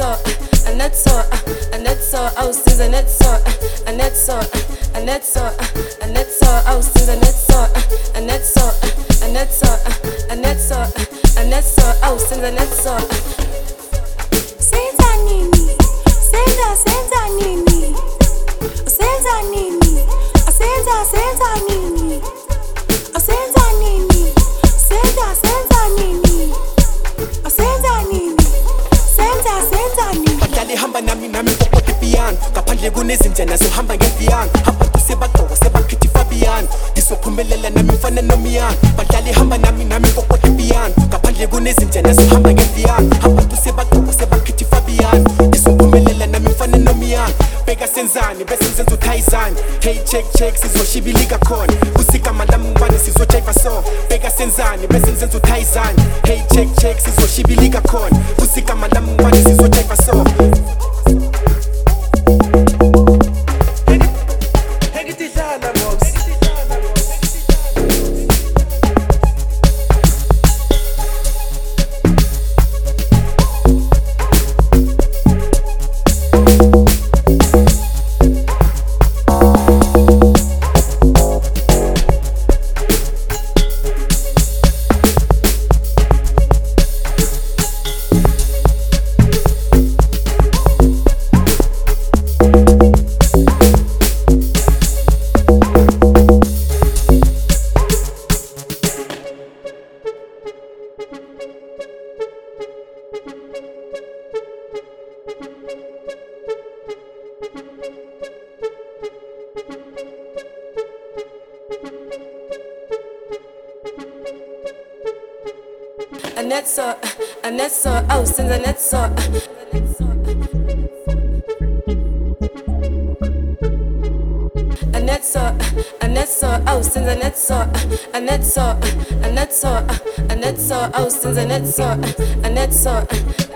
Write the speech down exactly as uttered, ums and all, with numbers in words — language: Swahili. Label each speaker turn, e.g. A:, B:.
A: netso, a netso, a netso, ausins a netso, a netso, a netso, a netso, ausins a netso, a netso, a netso, a netso, a netso, ausins a netso.
B: Senza nini, senza senza nini, senza nini, senza senza nini, senza nini, senza senza nini, senza nini, senza senza nini.
C: Badlali hamba nami nami popote piano, kaphandle kunezinjana zohamba ngepiano, abantu sebagqoka sebakhithi Fabian, ngizophumelela nami mfana nomiyana. Badlali hamba nami nami popote piano, kaphandle kunezinjana zohamba ngepiano, abantu sebagqoka sebakhithi Fabian, ngizophumelela nami mfana nomiyana. Beka senzani bese nzenza uthayizani, hey check check sizoshibilika khona, kusika malami ngibane sizojiva so. Beka senzani bese nzenza uthayizani, hey check check sizoshibilika khona, kusika malami ngibane sizojiva so.
A: A netso, a netso, ausins a netso. A netso, a netso, ausins a netso. A netso, a netso, a netso, ausins a netso. A netso.